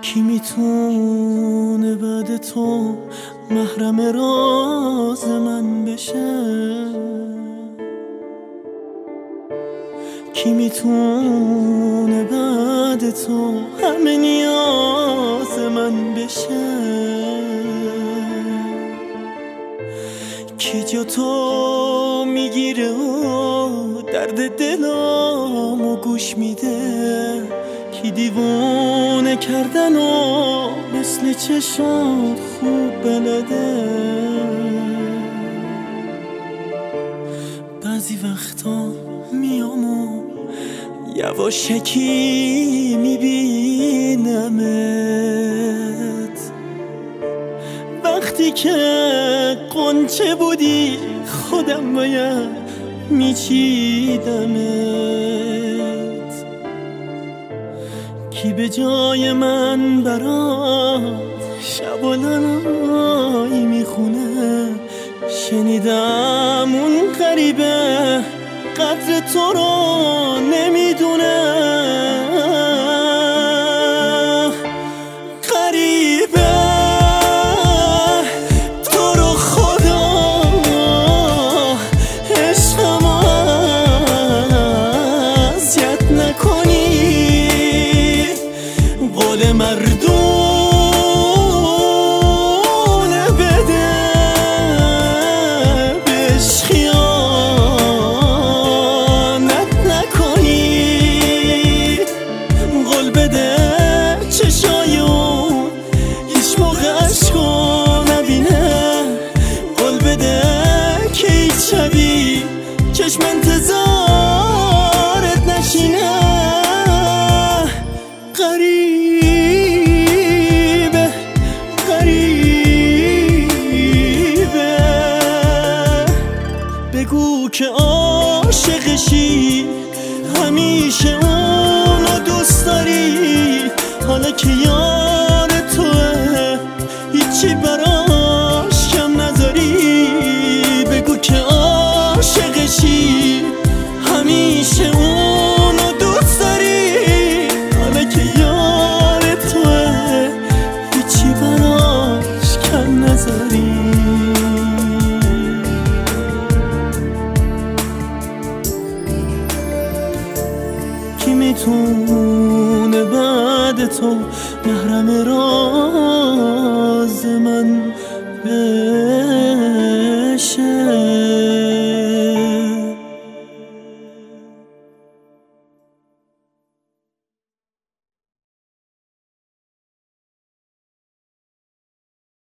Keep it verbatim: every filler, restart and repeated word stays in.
کی میتونه بعد تو محرم راز من بشه؟ کی میتونه بعد تو همه نیاز من بشه؟ کی جا تو میگیره و درد دلامو گوش میده؟ کی دیوونه کردن و مثل چشات خوب بلده؟ بعضی وقتا میام و یواشکی میبینمت، وقتی که قنچه بودی خودم باید میچیدمت. کی به جای من برات شب و لالایی میخونه؟ شنیدم اون غریبه قدر تو رو نمیدونه. غریبه تو رو خدا عشقم اذیت نکنی، قول مردونه بده بهش خیانت نکنی. قول بده چشایون هیچ موقع عشقو نبینه. قول بده که هیچ شبی چشم انتظارت نشینه. غریبه غریبه بگو که عاشقشی، همیشه اونو دوست داری. حالا که یار توه هیچی براش کم نذاری. بگو که عاشقشی، همیشه اونو دوست داری. حالا که یار توه هیچی براش کم نذاری. کی میتونه بعد تو محرم راز من